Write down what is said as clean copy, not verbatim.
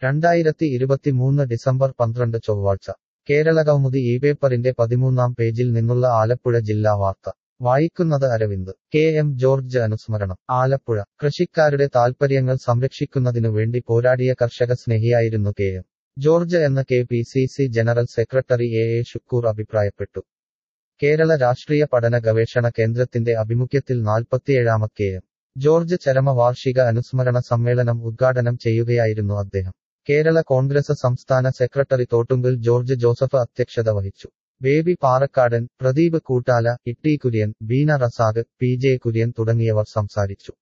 2023 December 12 ചൊവ്വാഴ്ച കേരളകൗമുദി ഈ പേപ്പറിന്റെ 13-ാം പേജിൽ നിന്നുള്ള ആലപ്പുഴ ജില്ലാ വാർത്ത വായിക്കുന്നത് അരവിന്ദ്. കെ എം ജോർജ് അനുസ്മരണം. ആലപ്പുഴ. കൃഷിക്കാരുടെ താൽപര്യങ്ങൾ സംരക്ഷിക്കുന്നതിനു വേണ്ടി പോരാടിയ കർഷക സ്നേഹിയായിരുന്നു കെ എം ജോർജ് എന്ന് KPCC general secretary A Shukkoor അഭിപ്രായപ്പെട്ടു. കേരള രാഷ്ട്രീയ പഠന ഗവേഷണ കേന്ദ്രത്തിന്റെ ആഭിമുഖ്യത്തിൽ 47-ാമത് കെ എം ജോർജ് ചരമവാർഷിക അനുസ്മരണ സമ്മേളനം ഉദ്ഘാടനം ചെയ്യുകയായിരുന്നു അദ്ദേഹം. കേരള കോൺഗ്രസ് സംസ്ഥാന സെക്രട്ടറി തോട്ടുങ്കൽ ജോർജ് ജോസഫ് അധ്യക്ഷത വഹിച്ചു. ബേബി പാറക്കാടൻ, പ്രദീപ് കൂട്ടാല, ഇട്ടി കുര്യൻ, ബീന റസാഖ്, PJ കുര്യൻ തുടങ്ങിയവർ സംസാരിച്ചു.